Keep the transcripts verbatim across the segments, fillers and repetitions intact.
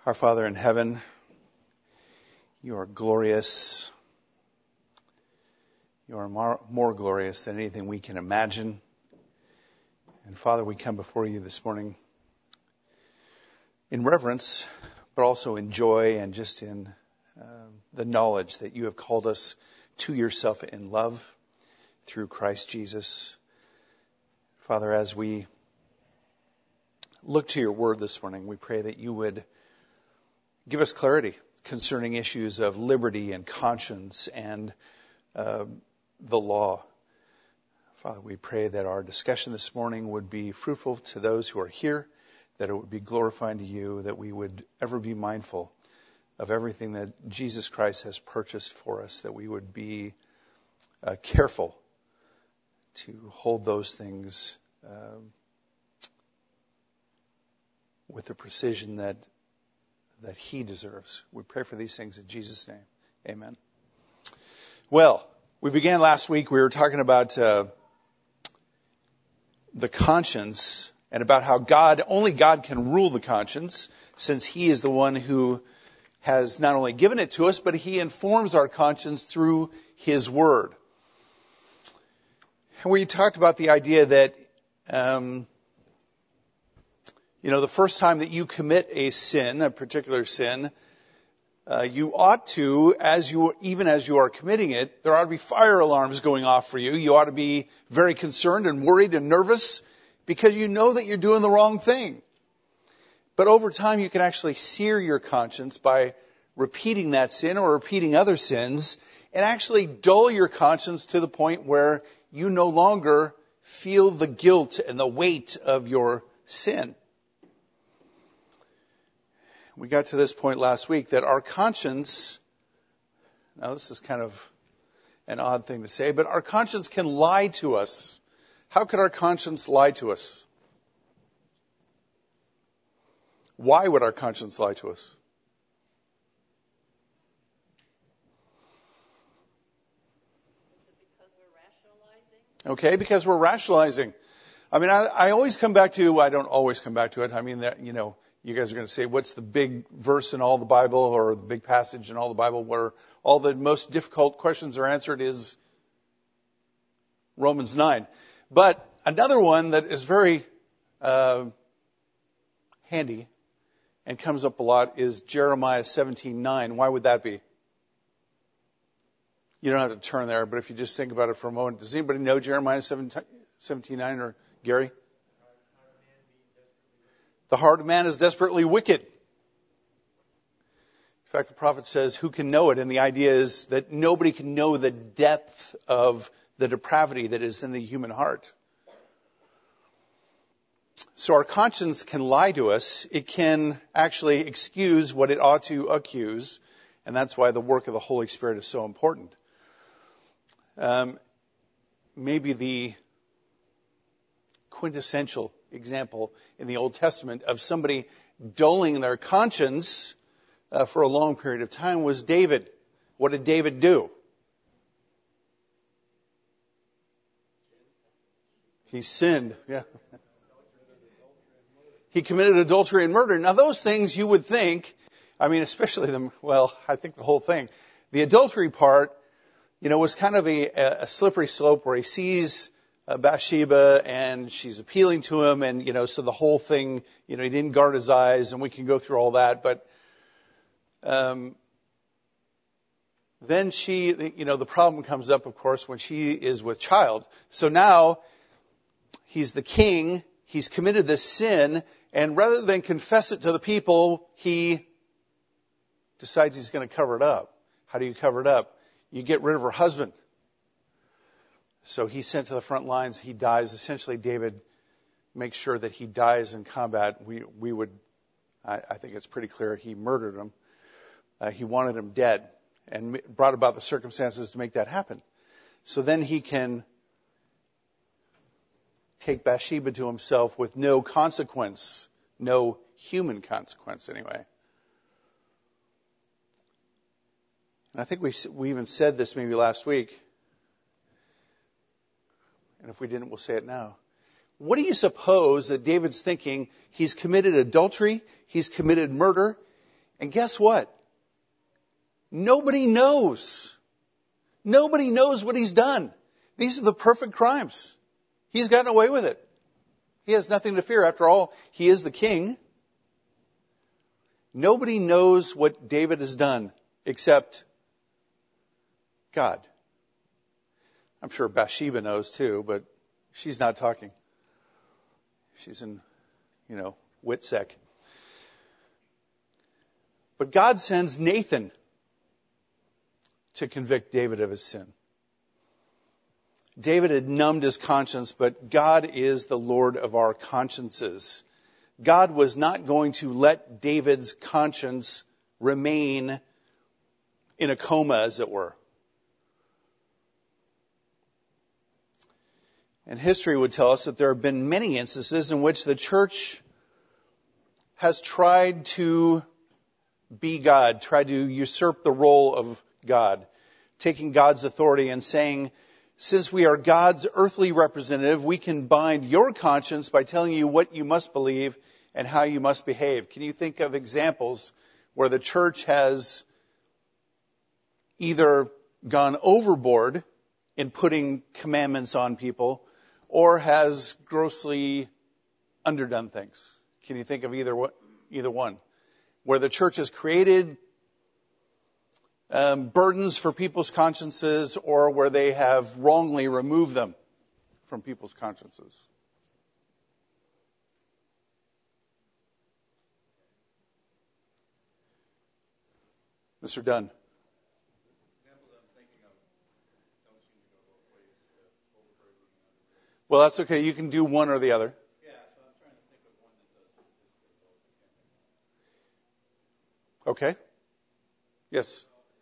Our Father in heaven, you are glorious. You are more, more glorious than anything we can imagine. And Father, we come before you this morning in reverence, but also in joy and just in uh, the knowledge that you have called us to yourself in love through Christ Jesus. Father, as we look to your word this morning, we pray that you would give us clarity concerning issues of liberty and conscience and uh, the law. Father, we pray that our discussion this morning would be fruitful to those who are here, that it would be glorifying to you, that we would ever be mindful of everything that Jesus Christ has purchased for us, that we would be uh, careful to hold those things uh, with the precision that that he deserves. We pray for these things in Jesus' name. Amen. Well, we began last week, we were talking about uh, the conscience and about how God, only God can rule the conscience, since he is the one who has not only given it to us, but he informs our conscience through his word. And we talked about the idea that um, You know, the first time that you commit a sin, a particular sin, uh, you ought to, as you, even as you are committing it, there ought to be fire alarms going off for you. You ought to be very concerned and worried and nervous because you know that you're doing the wrong thing. But over time, you can actually sear your conscience by repeating that sin or repeating other sins and actually dull your conscience to the point where you no longer feel the guilt and the weight of your sin. We got to this point last week that our conscience, now this is kind of an odd thing to say, but our conscience can lie to us. How could our conscience lie to us? Why would our conscience lie to us? Because we're rationalizing? Okay, because we're rationalizing. I mean, I, I always come back to, I don't always come back to it. I mean, that, you know, you guys are going to say, what's the big verse in all the Bible or the big passage in all the Bible where all the most difficult questions are answered is Romans nine. But another one that is very uh, handy and comes up a lot is Jeremiah seventeen nine. Why would that be? You don't have to turn there, but if you just think about it for a moment, does anybody know Jeremiah seventeen nine or Gary? The heart of man is desperately wicked. In fact, the prophet says, who can know it? And the idea is that nobody can know the depth of the depravity that is in the human heart. So our conscience can lie to us. It can actually excuse what it ought to accuse. And that's why the work of the Holy Spirit is so important. Um, maybe the quintessential example in the Old Testament of somebody dulling their conscience uh, for a long period of time was David. What did David do? He sinned. Yeah. He committed adultery and murder. Now those things you would think, I mean, especially the, well, I think the whole thing. The adultery part, you know, was kind of a, a slippery slope where he sees Uh, Bathsheba, and she's appealing to him, and, you know, so the whole thing, you know, he didn't guard his eyes, and we can go through all that, but um, then she, you know, the problem comes up, of course, when she is with child. So now, he's the king, he's committed this sin, and rather than confess it to the people, he decides he's going to cover it up. How do you cover it up? You get rid of her husband. So he's sent to the front lines. He dies. Essentially, David makes sure that he dies in combat. We we would, I, I think it's pretty clear, he murdered him. Uh, he wanted him dead and brought about the circumstances to make that happen. So then he can take Bathsheba to himself with no consequence, no human consequence anyway. And I think we we even said this maybe last week. And if we didn't, we'll say it now. What do you suppose that David's thinking? He's committed adultery. He's committed murder. And guess what? Nobody knows. Nobody knows what he's done. These are the perfect crimes. He's gotten away with it. He has nothing to fear. After all, he is the king. Nobody knows what David has done except God. I'm sure Bathsheba knows too, but she's not talking. She's in, you know, Witsec. But God sends Nathan to convict David of his sin. David had numbed his conscience, but God is the Lord of our consciences. God was not going to let David's conscience remain in a coma, as it were. And history would tell us that there have been many instances in which the church has tried to be God, tried to usurp the role of God, taking God's authority and saying, since we are God's earthly representative, we can bind your conscience by telling you what you must believe and how you must behave. Can you think of examples where the church has either gone overboard in putting commandments on people or has grossly underdone things? Can you think of either either one? Where the church has created um, burdens for people's consciences or where they have wrongly removed them from people's consciences. Mister Dunn. Well, that's okay. You can do one or the other. Yeah, so I'm trying to think of one that does this thing. Okay. Yes.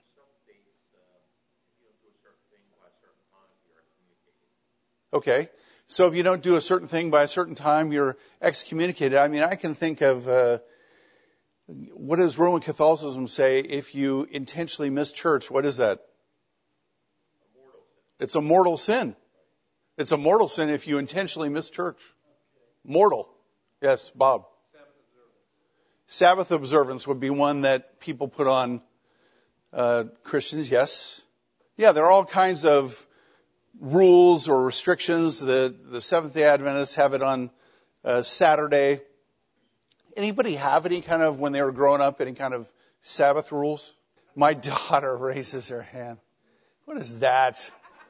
Okay. So if you don't do a certain thing by a certain time, you're excommunicated. I mean, I can think of, uh, what does Roman Catholicism say if you intentionally miss church? What is that? A mortal sin. It's a mortal sin. It's a mortal sin if you intentionally miss church. Mortal. Yes, Bob. Sabbath observance. Sabbath observance would be one that people put on uh, Christians, yes. Yeah, there are all kinds of rules or restrictions. The, the Seventh-day Adventists have it on uh, Saturday. Anybody have any kind of, when they were growing up, any kind of Sabbath rules? My daughter raises her hand. What is that?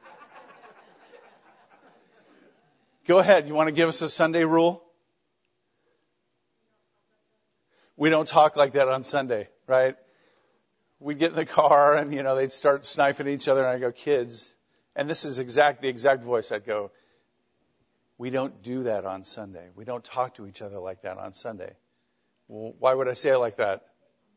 Go ahead. You want to give us a Sunday rule? We don't talk like that on Sunday, right? We'd get in the car and, you know, they'd start sniping each other and I'd go, kids. And this is exact, the exact voice. I'd go, we don't do that on Sunday. We don't talk to each other like that on Sunday. Well, why would I say it like that?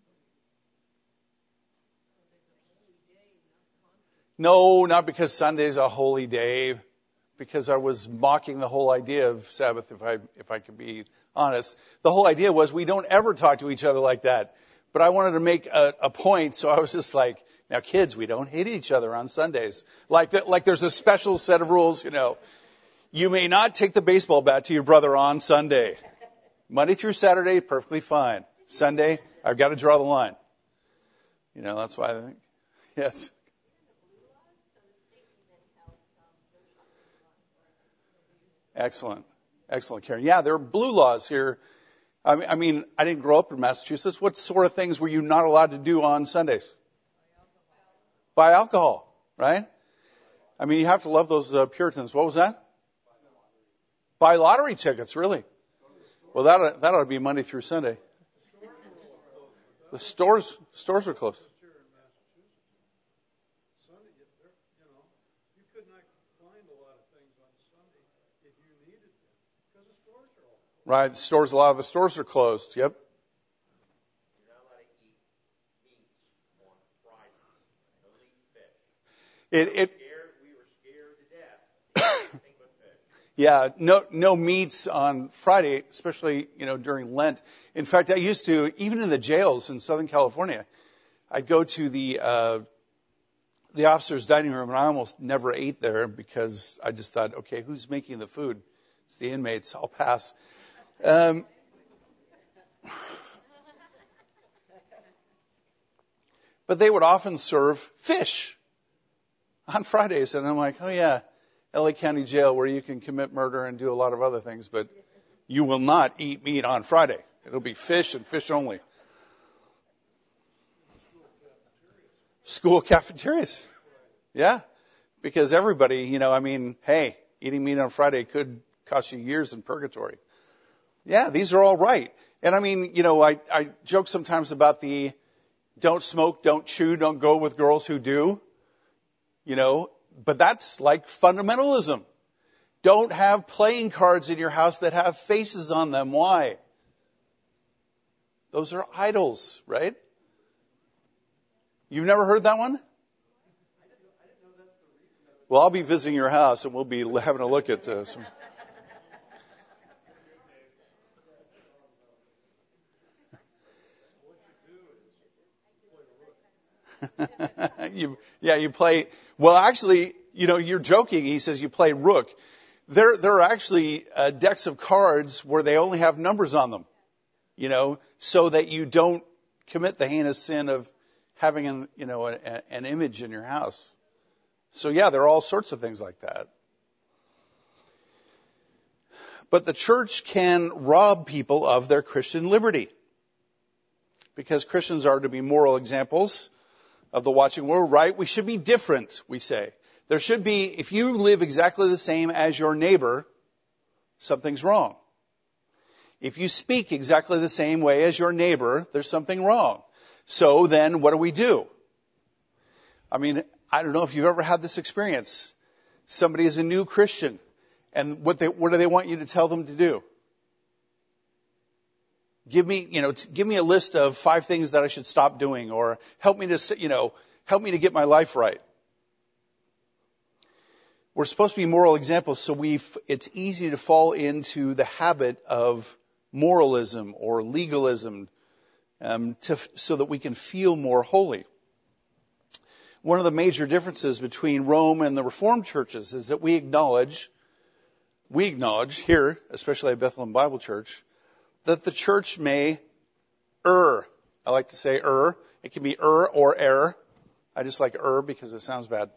No, not because Sunday's a holy day. Because I was mocking the whole idea of Sabbath, if I if I could be honest. The whole idea was we don't ever talk to each other like that. But I wanted to make a, a point, so I was just like, now kids, we don't hate each other on Sundays. Like that, like there's a special set of rules, you know. You may not take the baseball bat to your brother on Sunday. Monday through Saturday, perfectly fine. Sunday, I've got to draw the line. You know, that's why I think, yes. Excellent. Excellent, Karen. Yeah, there are blue laws here. I mean, I mean, I didn't grow up in Massachusetts. What sort of things were you not allowed to do on Sundays? Buy alcohol, right? I mean, you have to love those uh, Puritans. What was that? Buy lottery tickets, really? Well, that ought, that ought to be Monday through Sunday. The stores stores were closed. Right, the stores, a lot of the stores are closed. Yep. You're not allowed to eat meat on Friday. Only fish. It, it, we were scared to death. Nothing but fish. Yeah, no, no meats on Friday, especially, you know, during Lent. In fact, I used to, even in the jails in Southern California, I'd go to the, uh, the officer's dining room and I almost never ate there because I just thought, okay, who's making the food? It's the inmates. I'll pass. Um, But they would often serve fish on Fridays. And I'm like, oh yeah, L A County Jail where you can commit murder and do a lot of other things, but you will not eat meat on Friday. It'll be fish and fish only. School cafeterias. Yeah. Because everybody, you know, I mean, hey, eating meat on Friday could cost you years in purgatory. Yeah, these are all right. And I mean, you know, I, I joke sometimes about the don't smoke, don't chew, don't go with girls who do. You know, but that's like fundamentalism. Don't have playing cards in your house that have faces on them. Why? Those are idols, right? You've never heard that one? Well, I'll be visiting your house and we'll be having a look at uh, some. you, yeah, you play. Well, actually, you know, you're joking. He says you play rook. There, there are actually uh, decks of cards where they only have numbers on them, you know, so that you don't commit the heinous sin of having an, you know, a, an image in your house. So yeah, there are all sorts of things like that. But the church can rob people of their Christian liberty, because Christians are to be moral examples of the watching world, right? We should be different, we say. There should be, if you live exactly the same as your neighbor, something's wrong. If you speak exactly the same way as your neighbor, there's something wrong. So then what do we do? I mean, I don't know if you've ever had this experience. Somebody is a new Christian, and what they, what do they want you to tell them to do? Give me, you know, give me a list of five things that I should stop doing, or help me to, you know, help me to get my life right. We're supposed to be moral examples, so we it's easy to fall into the habit of moralism or legalism, um, to, so that we can feel more holy. One of the major differences between Rome and the Reformed churches is that we acknowledge, we acknowledge here, especially at Bethlehem Bible Church, that the church may err. I like to say err. It can be err or error. I just like err because it sounds bad.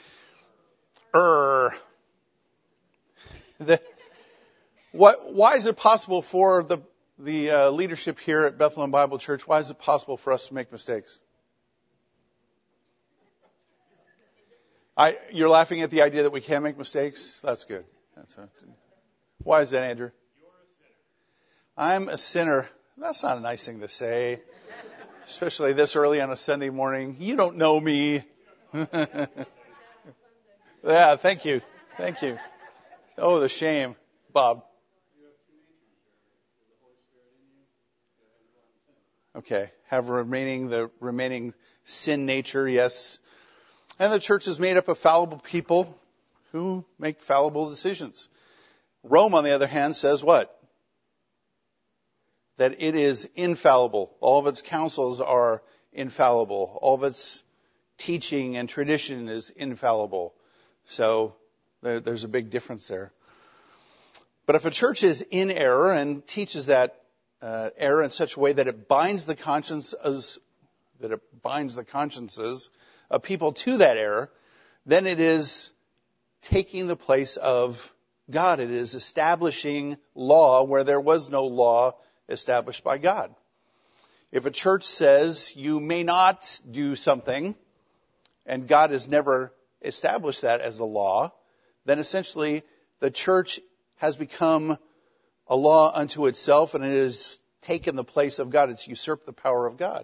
Err. The, what, why is it possible for the, the uh, leadership here at Bethlehem Bible Church, why is it possible for us to make mistakes? I, you're laughing at the idea that we can make mistakes? That's good. That's a, why is that, Andrew? I'm a sinner. That's not a nice thing to say, especially this early on a Sunday morning. You don't know me. Yeah, thank you. Thank you. Oh, the shame, Bob. Okay, have remaining the remaining sin nature, yes. And the church is made up of fallible people who make fallible decisions. Rome, on the other hand, says what? That it is infallible. All of its counsels are infallible. All of its teaching and tradition is infallible. So there, there's a big difference there. But if a church is in error and teaches that uh, error in such a way that it binds the conscience as, that it binds the consciences of people to that error, then it is taking the place of God. It is establishing law where there was no law established by God. If a church says you may not do something, and God has never established that as a law, then essentially the church has become a law unto itself, and it has taken the place of God. It's usurped the power of God.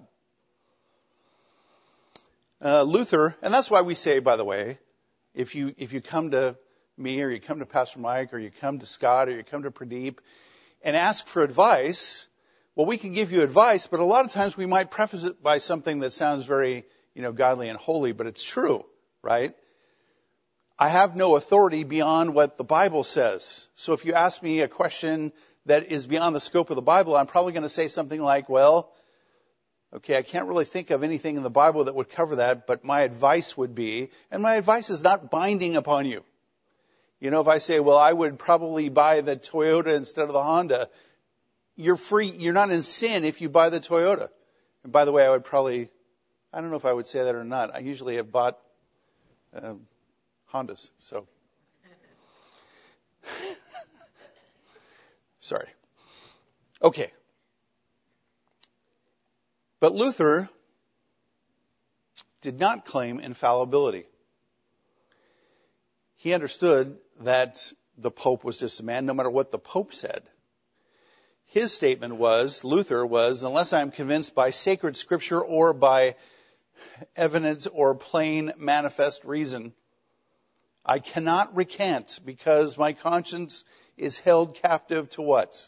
Uh, Luther, and that's why we say, by the way, if you if you come to me, or you come to Pastor Mike, or you come to Scott, or you come to Pradeep, and ask for advice, well, we can give you advice, but a lot of times we might preface it by something that sounds very, you know, godly and holy, but it's true, right? I have no authority beyond what the Bible says. So if you ask me a question that is beyond the scope of the Bible, I'm probably going to say something like, well, okay, I can't really think of anything in the Bible that would cover that, but my advice would be, and my advice is not binding upon you. You know, if I say, well, I would probably buy the Toyota instead of the Honda, you're free, you're not in sin if you buy the Toyota. And by the way, I would probably, I don't know if I would say that or not. I usually have bought uh, Hondas, so. Sorry. Okay. But Luther did not claim infallibility. He understood that the Pope was just a man, no matter what the Pope said. His statement was, Luther was, unless I am convinced by sacred scripture or by evidence or plain manifest reason, I cannot recant because my conscience is held captive to what?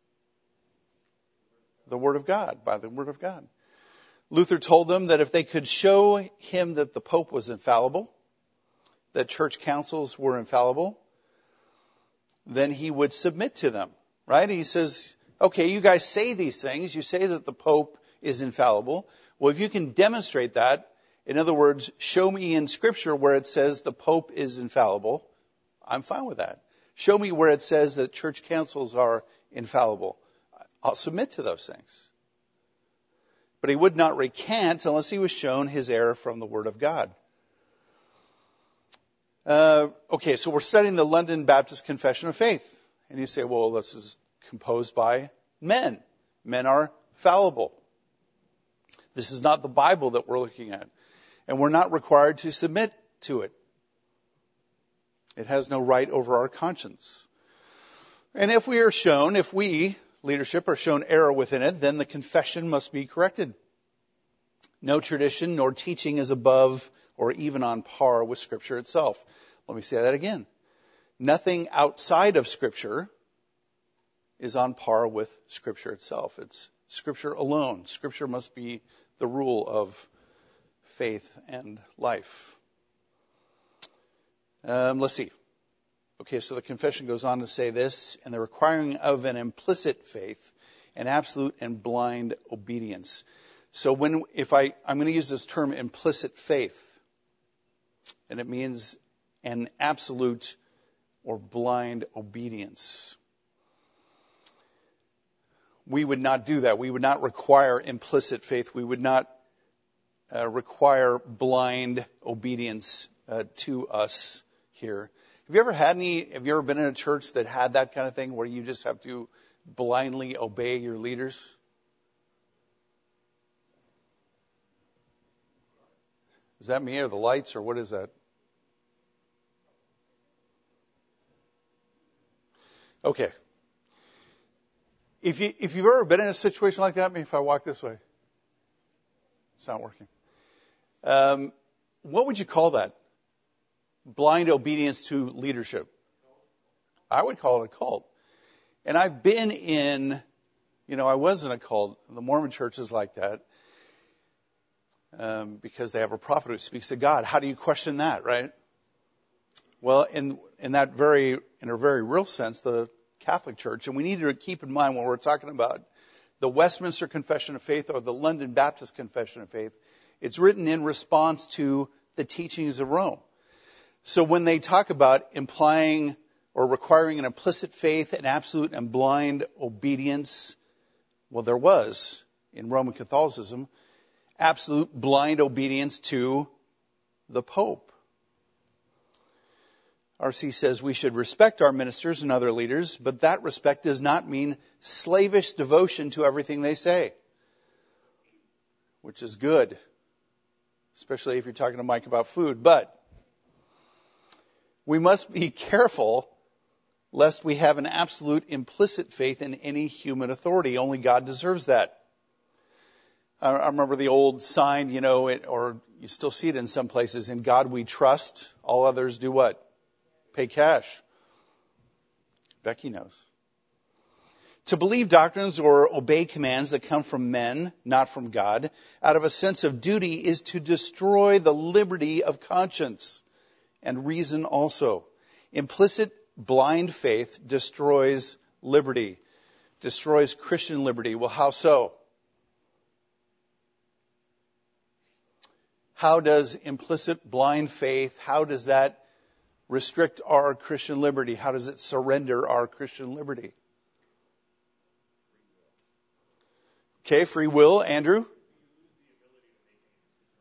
The Word of God, by the Word of God. Luther told them that if they could show him that the Pope was infallible, that church councils were infallible, then he would submit to them, right? He says, okay, you guys say these things. You say that the Pope is infallible. Well, if you can demonstrate that, in other words, show me in Scripture where it says the Pope is infallible, I'm fine with that. Show me where it says that church councils are infallible. I'll submit to those things. But he would not recant unless he was shown his error from the Word of God. Uh, okay, so we're studying the London Baptist Confession of Faith. And you say, well, this is composed by men. Men are fallible. This is not the Bible that we're looking at. And we're not required to submit to it. It has no right over our conscience. And if we are shown, if we, leadership, are shown error within it, then the confession must be corrected. No tradition nor teaching is above or even on par with Scripture itself. Let me say that again. Nothing outside of Scripture is on par with Scripture itself. It's Scripture alone. Scripture must be the rule of faith and life. Um, let's see. Okay, so the confession goes on to say this, and the requiring of an implicit faith, an absolute and blind obedience. So when, if I, I'm going to use this term implicit faith, and it means an absolute or blind obedience. We would not do that. We would not require implicit faith. We would not uh, require blind obedience uh, to us here. Have you ever had any, have you ever been in a church that had that kind of thing where you just have to blindly obey your leaders? Is that me or the lights or what is that? Okay. If you, if you've ever been in a situation like that, maybe if I walk this way. It's not working. Um, what would you call that? Blind obedience to leadership. I would call it a cult. And I've been in, you know, I was in a cult. The Mormon church is like that. Um, because they have a prophet who speaks to God. How do you question that, right? Well, in in that very, in a very real sense, the Catholic Church, and we need to keep in mind when we're talking about the Westminster Confession of Faith or the London Baptist Confession of Faith, it's written in response to the teachings of Rome. So when they talk about implying or requiring an implicit faith, an absolute and blind obedience, well, there was in Roman Catholicism absolute blind obedience to the Pope. R C says we should respect our ministers and other leaders, but that respect does not mean slavish devotion to everything they say, which is good, especially if you're talking to Mike about food. But we must be careful lest we have an absolute implicit faith in any human authority. Only God deserves that. I remember the old sign, you know, it, or you still see it in some places, in God we trust, all others do what? Pay cash. Becky knows. To believe doctrines or obey commands that come from men, not from God, out of a sense of duty is to destroy the liberty of conscience and reason also. Implicit blind faith destroys liberty, destroys Christian liberty. Well, how so? How does implicit blind faith, how does that restrict our Christian liberty? How does it surrender our Christian liberty? Okay, free will, Andrew?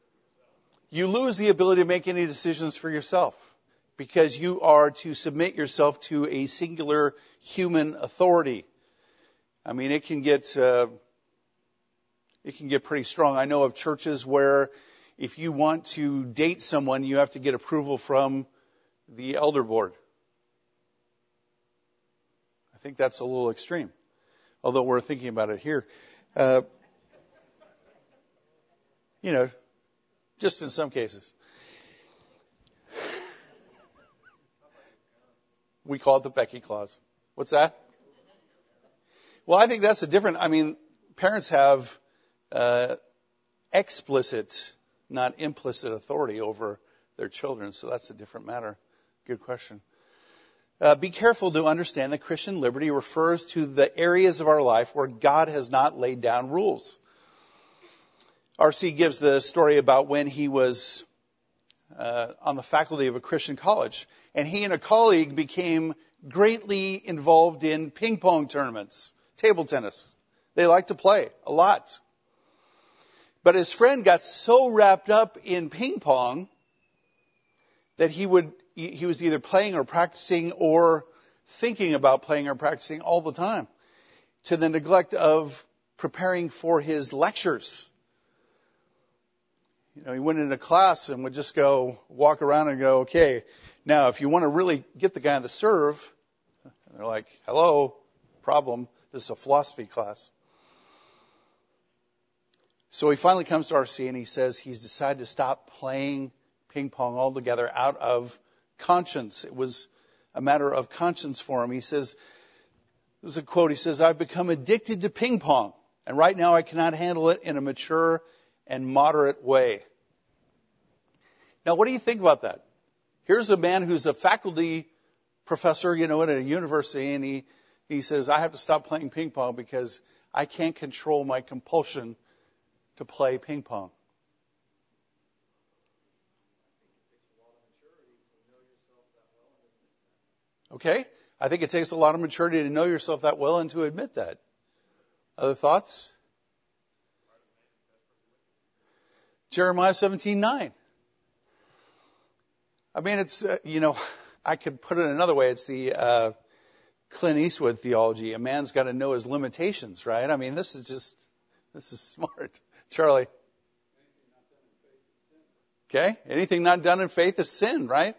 you lose the ability to make any decisions for yourself because you are to submit yourself to a singular human authority. I mean, it can get uh, it can get pretty strong. I know of churches where if you want to date someone, you have to get approval from the elder board. I think that's a little extreme, although we're thinking about it here. Uh, you know, just in some cases. We call it the Becky clause. What's that? Well, I think that's a different, I mean, parents have uh, explicit, not implicit authority over their children, so that's a different matter. Good question. Uh, be careful to understand that Christian liberty refers to the areas of our life where God has not laid down rules. R C gives the story about when he was uh, on the faculty of a Christian college, and he and a colleague became greatly involved in ping pong tournaments, table tennis. They liked to play a lot. But his friend got so wrapped up in ping pong that he would he was either playing or practicing or thinking about playing or practicing all the time, to the neglect of preparing for his lectures. You know, he went into class and would just go walk around and go, okay, now if you want to really get the guy on the serve, and they're like, hello, problem, this is a philosophy class. So he finally comes to R C and he says he's decided to stop playing ping pong altogether out of conscience. It was a matter of conscience for him. He says, this is a quote, he says, I've become addicted to ping pong, and right now I cannot handle it in a mature and moderate way. Now, what do you think about that? Here's a man who's a faculty professor, you know, at a university, and he, he says, I have to stop playing ping pong because I can't control my compulsion to play ping pong. Okay? I think it takes a lot of maturity to know yourself that well and to admit that. Other thoughts? Jeremiah seventeen nine. I mean, it's, uh, you know, I could put it another way. It's the uh, Clint Eastwood theology. A man's got to know his limitations, right? I mean, this is just, this is smart. Charlie? Okay? Anything not done in faith is sin, right?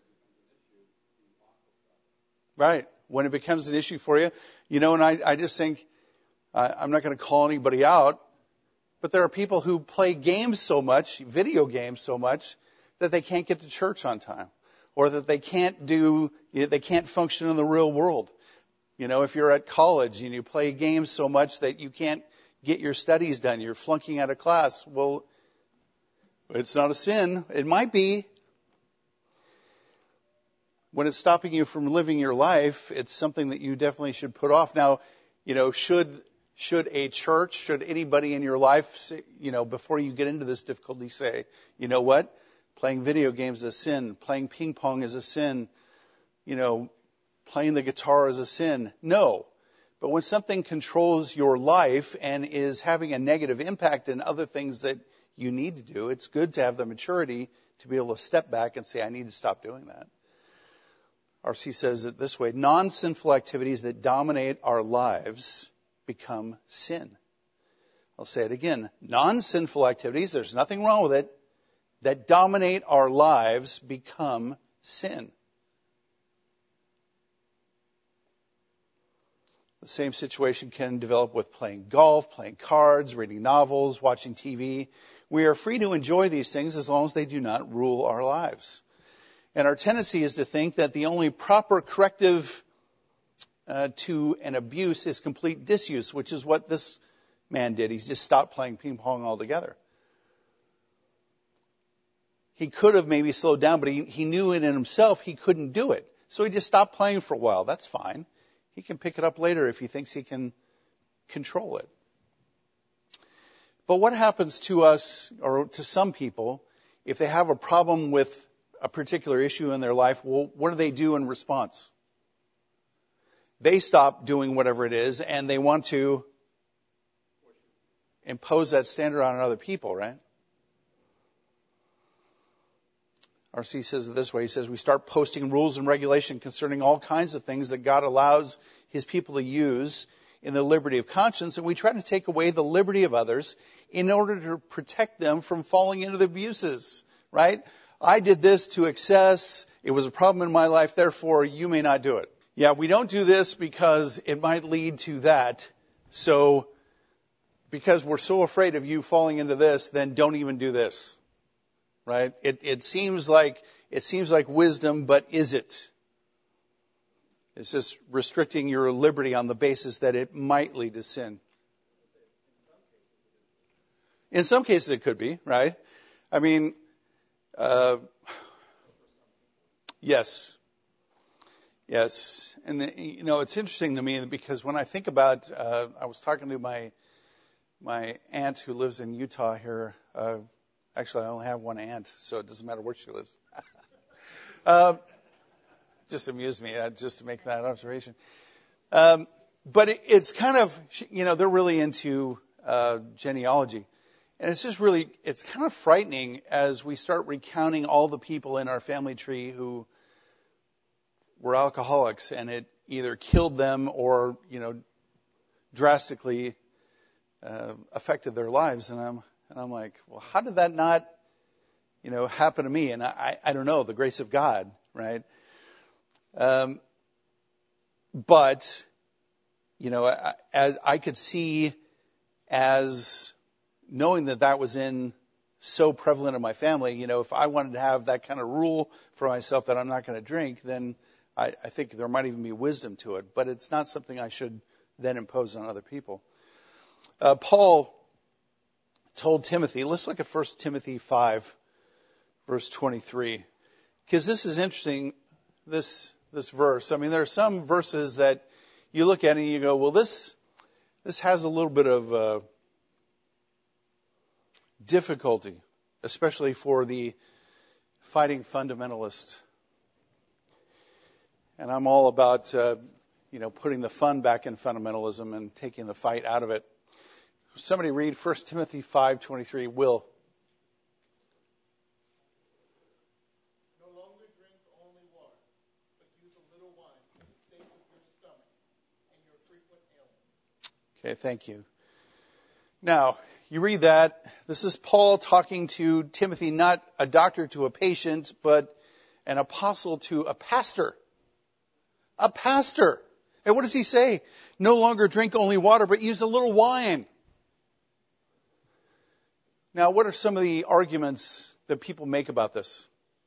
Right. When it becomes an issue for you. You know, and I, I just think, uh, I'm not going to call anybody out, but there are people who play games so much, video games so much, that they can't get to church on time, or that they can't do, they can't function in the real world. You know, if you're at college and you play games so much that you can't get your studies done, you're flunking out of class. Well, it's not a sin. It might be. When it's stopping you from living your life, it's something that you definitely should put off. Now, you know, should should a church, should anybody in your life, say, you know, before you get into this difficulty, say, you know what, playing video games is a sin, playing ping pong is a sin, you know, playing the guitar is a sin? No. But when something controls your life and is having a negative impact in other things that you need to do, it's good to have the maturity to be able to step back and say, I need to stop doing that. R C says it this way, non-sinful activities that dominate our lives become sin. I'll say it again. Non-sinful activities, there's nothing wrong with it, that dominate our lives become sin. The same situation can develop with playing golf, playing cards, reading novels, watching T V. We are free to enjoy these things as long as they do not rule our lives. And our tendency is to think that the only proper corrective uh, to an abuse is complete disuse, which is what this man did. He just stopped playing ping pong altogether. He could have maybe slowed down, but he, he knew it in himself he couldn't do it. So he just stopped playing for a while. That's fine. He can pick it up later if he thinks he can control it. But what happens to us, or to some people, if they have a problem with a particular issue in their life? Well, what do they do in response? They stop doing whatever it is, and they want to impose that standard on other people, right? R C says it this way. He says, we start posting rules and regulation concerning all kinds of things that God allows his people to use in the liberty of conscience, and we try to take away the liberty of others in order to protect them from falling into the abuses, right? I did this to excess. It was a problem in my life. Therefore, you may not do it. Yeah, we don't do this because it might lead to that. So, because we're so afraid of you falling into this, then don't even do this, right? It, it seems like, it seems like wisdom, but is it? It's just restricting your liberty on the basis that it might lead to sin. In some cases it could be, right? I mean, uh, yes. Yes. And, the, you know, it's interesting to me because when I think about, uh, I was talking to my, my aunt who lives in Utah here. Uh, actually, I only have one aunt, so it doesn't matter where she lives. uh, just amused me, uh, just to make that observation. Um, but it, it's kind of, you know, they're really into, uh, genealogy. And it's just really, it's kind of frightening as we start recounting all the people in our family tree who were alcoholics, and it either killed them or, you know, drastically uh, affected their lives. And I'm, and I'm like, well, how did that not, you know, happen to me? And I, I don't know, the grace of God, right? Um, but, you know, I, as I could see as knowing that that was in so prevalent in my family, you know, if I wanted to have that kind of rule for myself that I'm not going to drink, then I, I think there might even be wisdom to it. But it's not something I should then impose on other people. Uh, Paul told Timothy, let's look at First Timothy five, verse twenty-three, because this is interesting, this this verse. I mean, there are some verses that you look at and you go, well, this this has a little bit of uh, difficulty, especially for the fighting fundamentalist. And I'm all about, uh, you know, putting the fun back in fundamentalism and taking the fight out of it. Somebody read First Timothy five twenty-three. Will. No longer drink only water, but use a little wine for the sake of your stomach and your frequent ailments. Okay, thank you. Now, you read that. This is Paul talking to Timothy, not a doctor to a patient, but an apostle to a pastor. A pastor. And what does he say? No longer drink only water, but use a little wine. Now, what are some of the arguments that people make about this?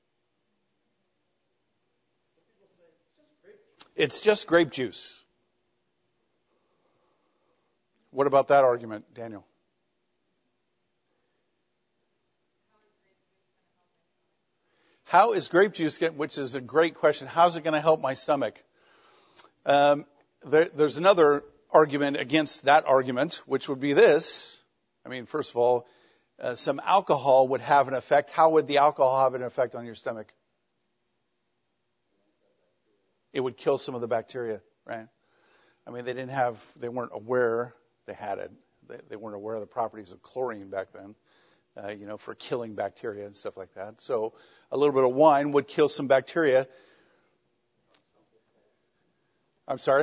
It's just grape juice. What about that argument, Daniel? How is grape juice, which is a great question, how's it going to help my stomach? Um, there, there's another argument against that argument, which would be this. I mean, first of all, uh, some alcohol would have an effect. How would the alcohol have an effect on your stomach? It would kill some of the bacteria, right? I mean, they didn't have, they weren't aware they had it. They, they weren't aware of the properties of chlorine back then, uh, you know, for killing bacteria and stuff like that. So a little bit of wine would kill some bacteria. I'm sorry?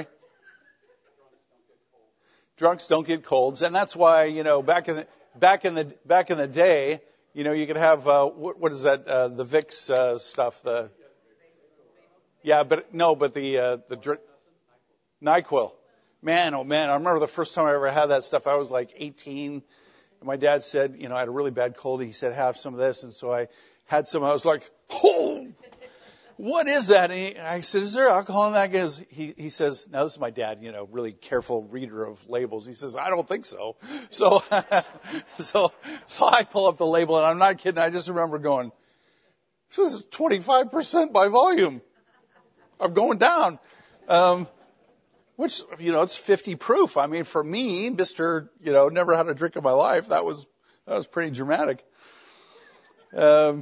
Drunks don't get colds. And that's why, you know, back in the, back in the, back in the day, you know, you could have, uh, what, what is that, uh, the Vicks, uh, stuff, the, yeah, but no, but the, uh, the dr- NyQuil. Man, oh man, I remember the first time I ever had that stuff, I was like eighteen. And my dad said, you know, I had a really bad cold. He said, have some of this. And so I had some. I was like, oh, what is that? And he, I said, is there alcohol in that? Because he, he says, now this is my dad, you know, really careful reader of labels. He says, I don't think so. So, so, so I pull up the label, and I'm not kidding. I just remember going, this is twenty-five percent by volume. I'm going down. Um, which, you know, it's fifty proof. I mean, for me, Mister, you know, never had a drink in my life, that was, that was pretty dramatic. Um,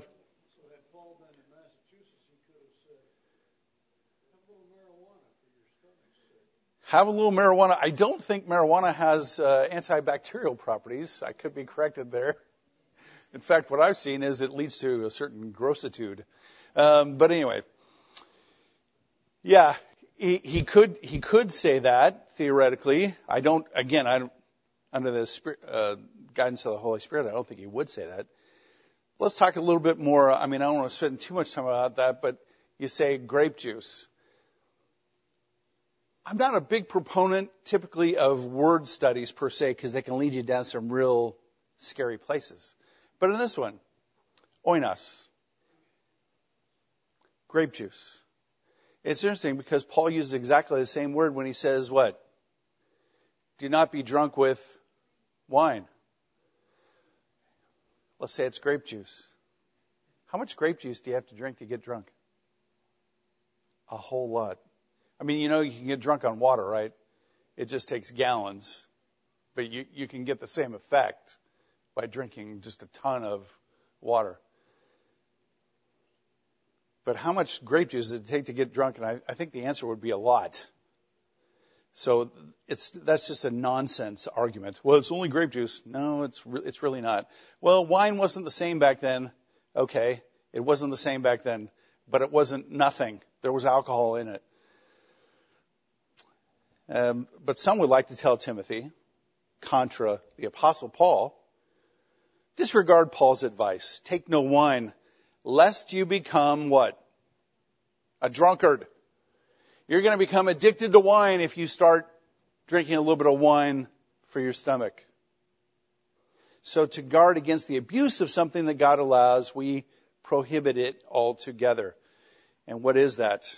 Have a little marijuana. I don't think marijuana has uh, antibacterial properties. I could be corrected there. In fact, what I've seen is it leads to a certain grossitude. Um, but anyway, yeah, he, he could he could say that theoretically. I don't. Again, I don't, under the spirit, uh, guidance of the Holy Spirit, I don't think he would say that. Let's talk a little bit more. I mean, I don't want to spend too much time about that, but you say grape juice. I'm not a big proponent typically of word studies per se because they can lead you down some real scary places. But in this one, oinos, grape juice. It's interesting because Paul uses exactly the same word when he says what? Do not be drunk with wine. Let's say it's grape juice. How much grape juice do you have to drink to get drunk? A whole lot. I mean, you know, you can get drunk on water, right? It just takes gallons. But you, you can get the same effect by drinking just a ton of water. But how much grape juice does it take to get drunk? And I, I think the answer would be a lot. So it's that's just a nonsense argument. Well, it's only grape juice. No, it's re- it's really not. Well, wine wasn't the same back then. Okay, it wasn't the same back then, but it wasn't nothing. There was alcohol in it. Um, but some would like to tell Timothy, contra the Apostle Paul, disregard Paul's advice. Take no wine, lest you become what? A drunkard. You're going to become addicted to wine if you start drinking a little bit of wine for your stomach. So to guard against the abuse of something that God allows, we prohibit it altogether. And what is that?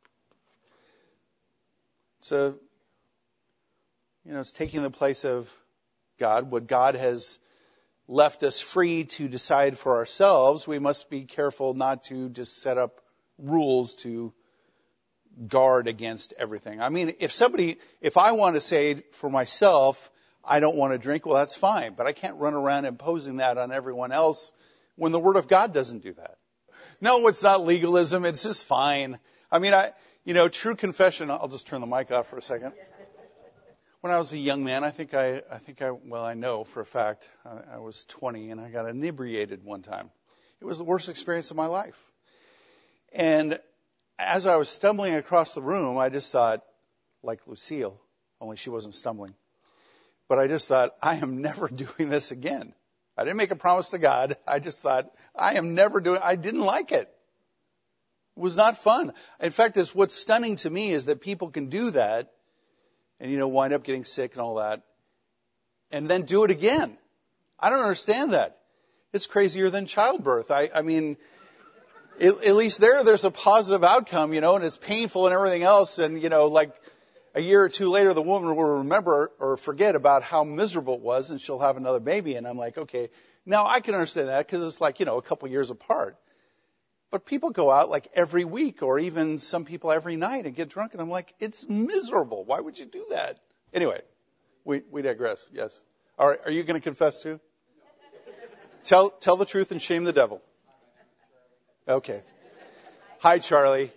It's a, you know, it's taking the place of God. What God has left us free to decide for ourselves, we must be careful not to just set up rules to guard against everything. I mean, if somebody, if I want to say for myself, I don't want to drink, well, that's fine. But I can't run around imposing that on everyone else when the Word of God doesn't do that. No, it's not legalism. It's just fine. I mean, I, you know, true confession. I'll just turn the mic off for a second. When I was a young man, I think I, I think I, well, I know for a fact, I, I was twenty and I got inebriated one time. It was the worst experience of my life. And as I was stumbling across the room, I just thought, like Lucille, only she wasn't stumbling. But I just thought, I am never doing this again. I didn't make a promise to God. I just thought, I am never doing, I didn't like it. It was not fun. In fact, it's, what's stunning to me is that people can do that and, you know, wind up getting sick and all that and then do it again. I don't understand that. It's crazier than childbirth. I, I mean, it, at least there, there's a positive outcome, you know, and it's painful and everything else. And, you know, like a year or two later, the woman will remember or forget about how miserable it was and she'll have another baby. And I'm like, okay, now I can understand that because it's like, you know, a couple years apart. But people go out like every week or even some people every night and get drunk. And I'm like, it's miserable. Why would you do that? Anyway, we, we digress. Yes. All right. Are you going to confess too? Tell, tell the truth and shame the devil. Okay. Hi, Charlie.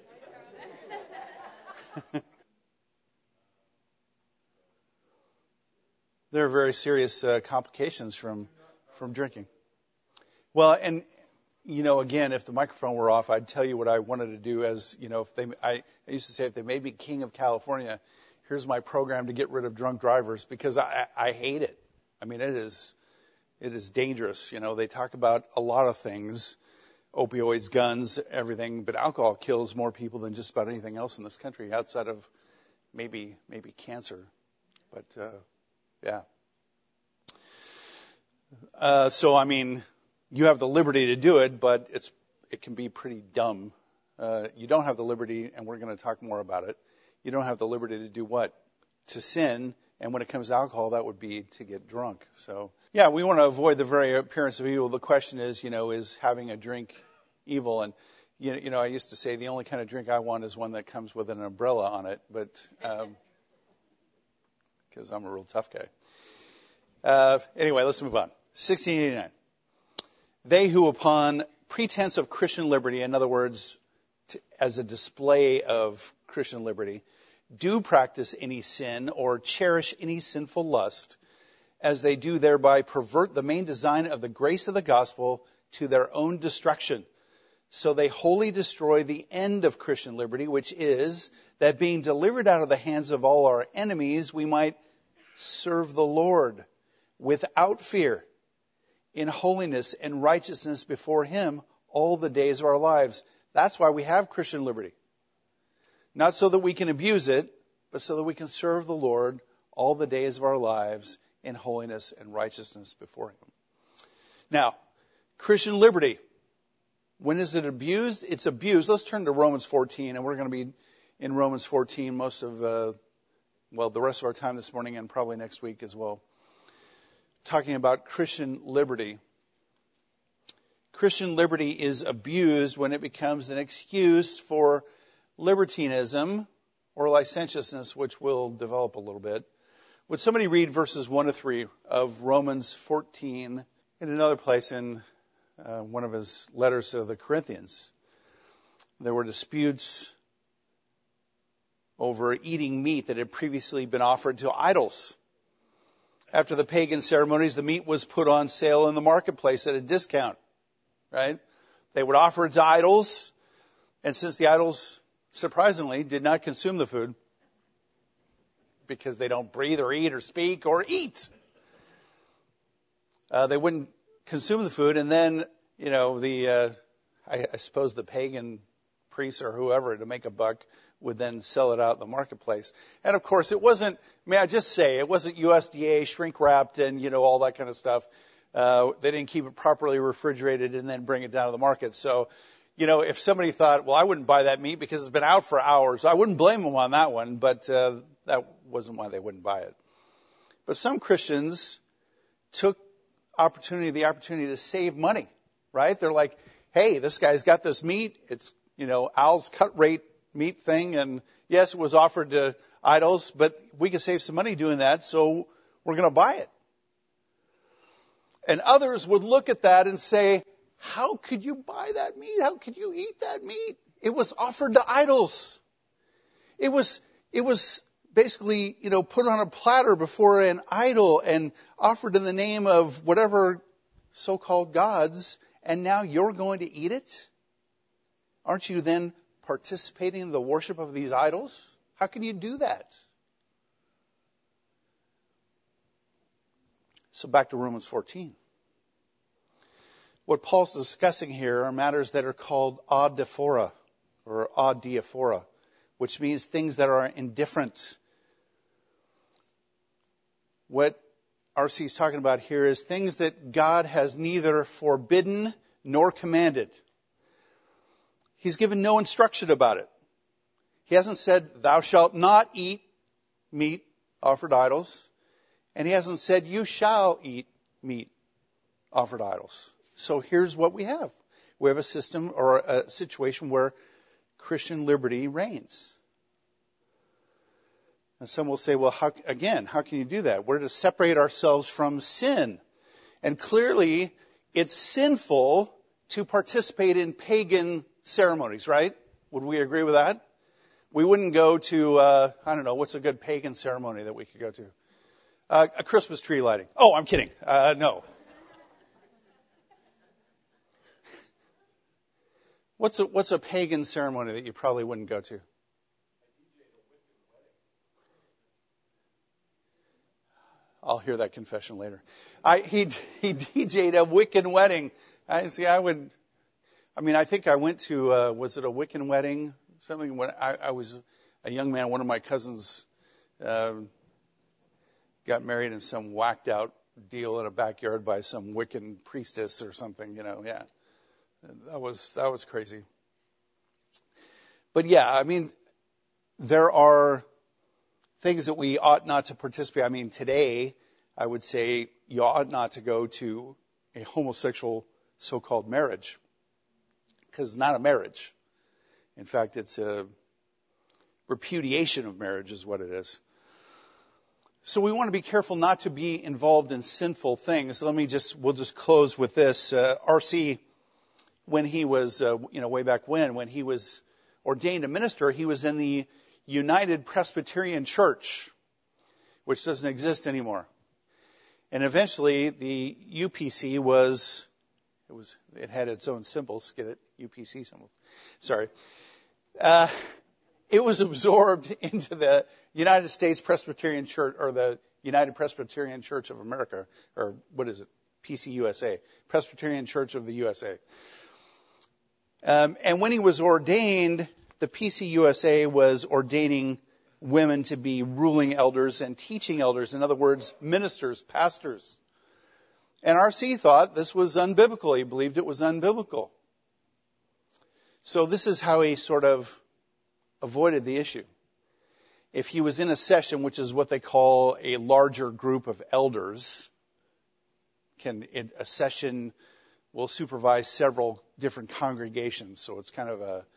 There are very serious uh, complications from from drinking. Well, and you know, again, if the microphone were off, I'd tell you what I wanted to do. As you know, if they, I, I used to say, if they made me king of California, here's my program to get rid of drunk drivers because I, I hate it. I mean, it is it is dangerous. You know, they talk about a lot of things, opioids, guns, everything, but alcohol kills more people than just about anything else in this country, outside of maybe maybe cancer. But uh, yeah. Uh, so I mean, you have the liberty to do it, but it's it can be pretty dumb. Uh, you don't have the liberty, and we're going to talk more about it. You don't have the liberty to do what? To sin, and when it comes to alcohol, that would be to get drunk. So yeah, we want to avoid the very appearance of evil. The question is, you know, is having a drink evil? And you know, you know, I used to say the only kind of drink I want is one that comes with an umbrella on it, but um, because I'm a real tough guy. Uh, anyway, let's move on. sixteen eighty-nine. They who upon pretense of Christian liberty, in other words, to, as a display of Christian liberty, do practice any sin or cherish any sinful lust, as they do thereby pervert the main design of the grace of the gospel to their own destruction. So they wholly destroy the end of Christian liberty, which is that being delivered out of the hands of all our enemies, we might serve the Lord without fear, in holiness and righteousness before Him all the days of our lives. That's why we have Christian liberty. Not so that we can abuse it, but so that we can serve the Lord all the days of our lives in holiness and righteousness before Him. Now, Christian liberty. When is it abused? It's abused. Let's turn to Romans fourteen, and we're going to be in Romans fourteen most of, uh, well, the rest of our time this morning and probably next week as well. Talking about Christian liberty. Christian liberty is abused when it becomes an excuse for libertinism or licentiousness, which we'll develop a little bit. Would somebody read verses one to three of Romans fourteen in another place in uh, one of his letters to the Corinthians? There were disputes over eating meat that had previously been offered to idols. After the pagan ceremonies, the meat was put on sale in the marketplace at a discount, right? They would offer it to idols, and since the idols, surprisingly, did not consume the food, because they don't breathe or eat or speak or eat, uh, they wouldn't consume the food, and then, you know, the, uh, I, I suppose the pagan priests or whoever, to make a buck, would then sell it out in the marketplace. And of course, it wasn't, may I just say, it wasn't U S D A shrink wrapped and, you know, all that kind of stuff. Uh, they didn't keep it properly refrigerated and then bring it down to the market. So, you know, if somebody thought, well, I wouldn't buy that meat because it's been out for hours, I wouldn't blame them on that one, but uh, that wasn't why they wouldn't buy it. But some Christians took opportunity, the opportunity to save money, right? They're like, hey, this guy's got this meat. It's, you know, Al's cut rate meat thing. And yes, it was offered to idols, but we can save some money doing that. So we're going to buy it. And others would look at that and say, how could you buy that meat? How could you eat that meat? It was offered to idols. It was, it was basically, you know, put on a platter before an idol and offered in the name of whatever so-called gods. And now you're going to eat it? Aren't you then participating in the worship of these idols? How can you do that? So back to Romans fourteen. What Paul's discussing here are matters that are called adiaphora, or adiaphora, which means things that are indifferent. What R C is talking about here is things that God has neither forbidden nor commanded. He's given no instruction about it. He hasn't said, thou shalt not eat meat offered to idols. And he hasn't said, you shall eat meat offered to idols. So here's what we have. We have a system or a situation where Christian liberty reigns. And some will say, well, how, again, how can you do that? We're to separate ourselves from sin. And clearly, it's sinful to participate in pagan ceremonies, right? Would we agree with that? We wouldn't go to, uh, I don't know, what's a good pagan ceremony that we could go to? Uh, a Christmas tree lighting. Oh, I'm kidding. Uh, no. What's a, what's a pagan ceremony that you probably wouldn't go to? I'll hear that confession later. I, he, he D J'd a Wiccan wedding. I see, I would, I mean, I think I went to, uh, was it a Wiccan wedding? Something when I, I was a young man, one of my cousins, uh, got married in some whacked out deal in a backyard by some Wiccan priestess or something, you know, yeah. That was, that was crazy. But yeah, I mean, there are things that we ought not to participate. I mean, today, I would say you ought not to go to a homosexual so-called marriage, because it's not a marriage. In fact, it's a repudiation of marriage is what it is. So we want to be careful not to be involved in sinful things. Let me just, we'll just close with this. Uh, R C, when he was, uh, you know, way back when, when he was ordained a minister, he was in the United Presbyterian Church, which doesn't exist anymore. And eventually the U P C was, it was, it had its own symbols, get it? U P C symbol. Sorry. Uh, it was absorbed into the United States Presbyterian Church, or the United Presbyterian Church of America, or what is it? P C U S A. Presbyterian Church of the U S A. Um, and when he was ordained, the P C U S A was ordaining women to be ruling elders and teaching elders. In other words, ministers, pastors. And R C thought this was unbiblical. He believed it was unbiblical. So this is how he sort of avoided the issue. If he was in a session, which is what they call a larger group of elders, can it, a session will supervise several different congregations. So it's kind of a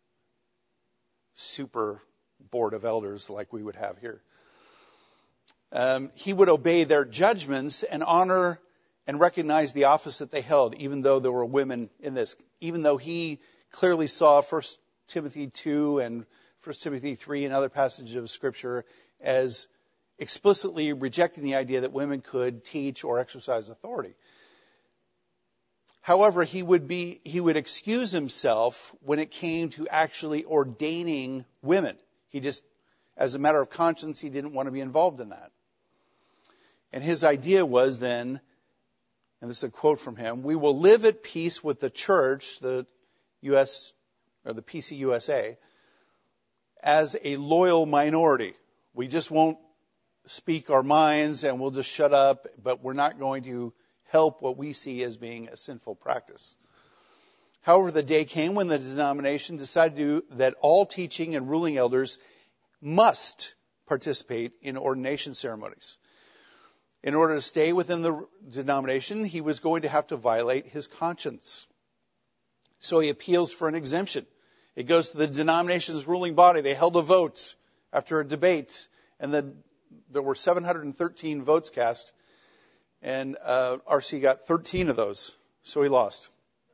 super board of elders like we would have here. Um, he would obey their judgments and honor and recognize the office that they held, even though there were women in this, even though he clearly saw First Timothy two and First Timothy three and other passages of Scripture as explicitly rejecting the idea that women could teach or exercise authority. However, he would be, he would excuse himself when it came to actually ordaining women. He just, as a matter of conscience, he didn't want to be involved in that. And his idea was then, and this is a quote from him, "We will live at peace with the church," the U S, or the P C U S A, "as a loyal minority. We just won't speak our minds and we'll just shut up, but we're not going to help what we see as being a sinful practice." However, the day came when the denomination decided to, that all teaching and ruling elders must participate in ordination ceremonies. In order to stay within the denomination, he was going to have to violate his conscience. So he appeals for an exemption. It goes to the denomination's ruling body. They held a vote after a debate, and the, there were seven hundred thirteen votes cast, and uh, R C got thirteen of those, so he lost.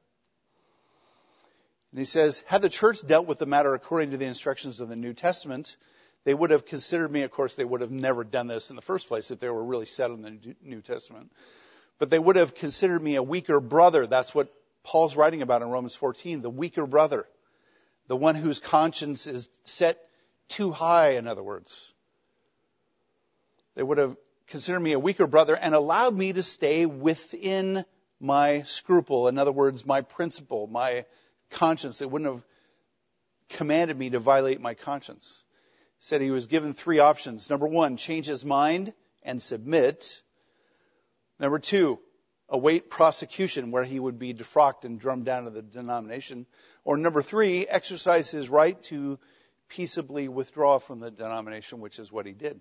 And he says, "Had the church dealt with the matter according to the instructions of the New Testament, they would have considered me," of course, they would have never done this in the first place if they were really set on the New Testament, "but they would have considered me a weaker brother." That's what Paul's writing about in Romans fourteen, the weaker brother, the one whose conscience is set too high, in other words. They would have considered me a weaker brother and allowed me to stay within my scruple, in other words, my principle, my conscience. They wouldn't have commanded me to violate my conscience. He said he was given three options. Number one, change his mind and submit. Number two, await prosecution, where he would be defrocked and drummed down to the denomination. Or number three, exercise his right to peaceably withdraw from the denomination, which is what he did.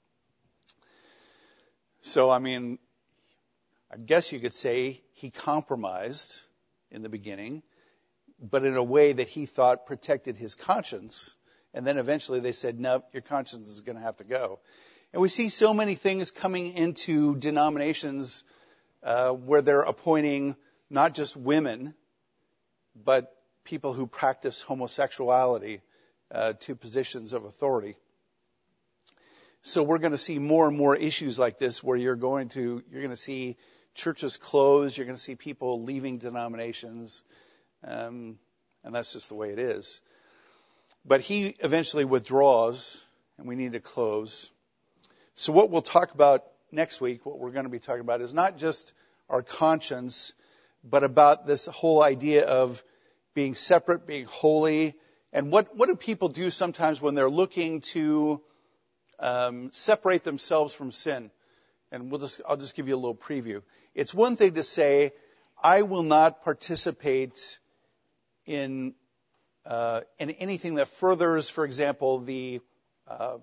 So, I mean, I guess you could say he compromised in the beginning, but in a way that he thought protected his conscience. And then eventually they said, no, your conscience is going to have to go. And we see so many things coming into denominations uh, where they're appointing not just women, but people who practice homosexuality uh, to positions of authority. So we're going to see more and more issues like this where you're going to, you're going to see churches close, you're going to see people leaving denominations, um, and that's just the way it is. But he eventually withdraws, and we need to close. So what we'll talk about next week, what we're going to be talking about, is not just our conscience, but about this whole idea of being separate, being holy, and what, what do people do sometimes when they're looking to um, separate themselves from sin? And we'll just, I'll just give you a little preview. It's one thing to say, I will not participate in uh, in anything that furthers, for example, the uh,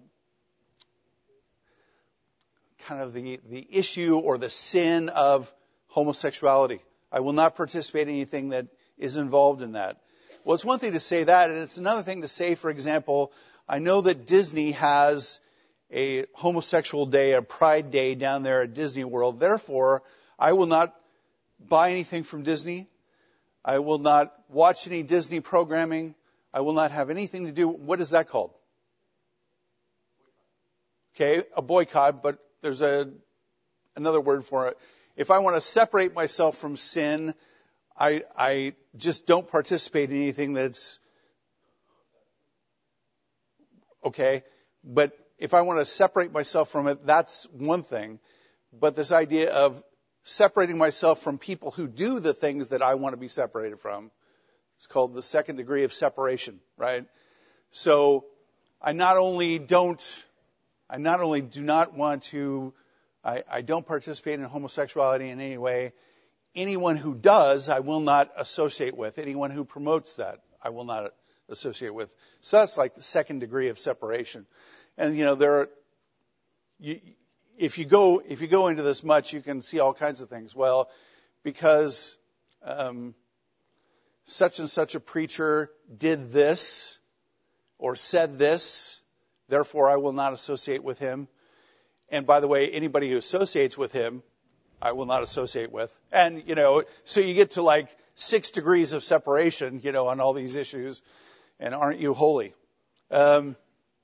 kind of the, the issue or the sin of homosexuality. I will not participate in anything that is involved in that. Well, it's one thing to say that, and it's another thing to say, for example, I know that Disney has a homosexual day, a pride day down there at Disney World. Therefore, I will not buy anything from Disney. I will not watch any Disney programming. I will not have anything to do. What is that called? Okay, a boycott, but there's a another word for it. If I want to separate myself from sin, I, I just don't participate in anything that's okay. But if I want to separate myself from it, that's one thing. But this idea of separating myself from people who do the things that I want to be separated from, it's called the second degree of separation, right? So I not only don't, I not only do not want to, I, I don't participate in homosexuality in any way. Anyone who does, I will not associate with. Anyone who promotes that, I will not associate with. So that's like the second degree of separation. And, you know, there are, you, if you go, if you go into this much, you can see all kinds of things. Well, because, um, such and such a preacher did this or said this, therefore I will not associate with him. And by the way, anybody who associates with him, I will not associate with. And, you know, so you get to like six degrees of separation, you know, on all these issues. And aren't you holy? Um,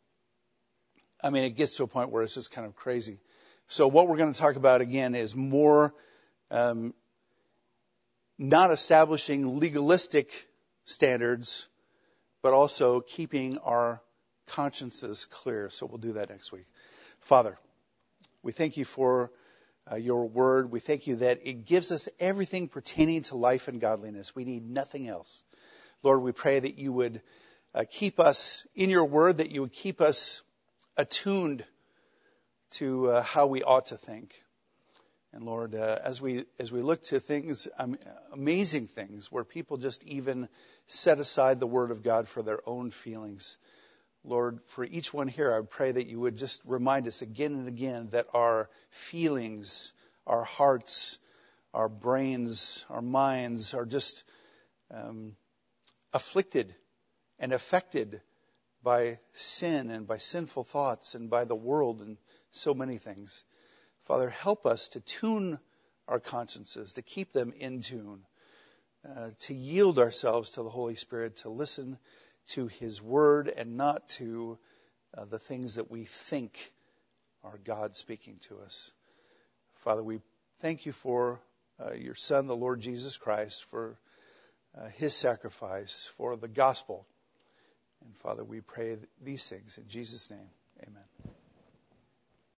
I mean, it gets to a point where it's just kind of crazy. So what we're going to talk about again is more, um, not establishing legalistic standards, but also keeping our consciences clear. So we'll do that next week. Father, we thank you for uh, your word. We thank you that it gives us everything pertaining to life and godliness. We need nothing else. Lord, we pray that you would uh, keep us in your word, that you would keep us attuned to uh, how we ought to think. And Lord, uh, as we as we look to things, um, amazing things, where people just even set aside the word of God for their own feelings, Lord, for each one here, I pray that you would just remind us again and again that our feelings, our hearts, our brains, our minds are just um, afflicted and affected by sin and by sinful thoughts and by the world and so many things. Father, help us to tune our consciences, to keep them in tune, uh, to yield ourselves to the Holy Spirit, to listen to his word and not to uh, the things that we think are God speaking to us. Father, we thank you for uh, your Son, the Lord Jesus Christ, for uh, his sacrifice, for the gospel. And Father, we pray these things in Jesus' name. Amen.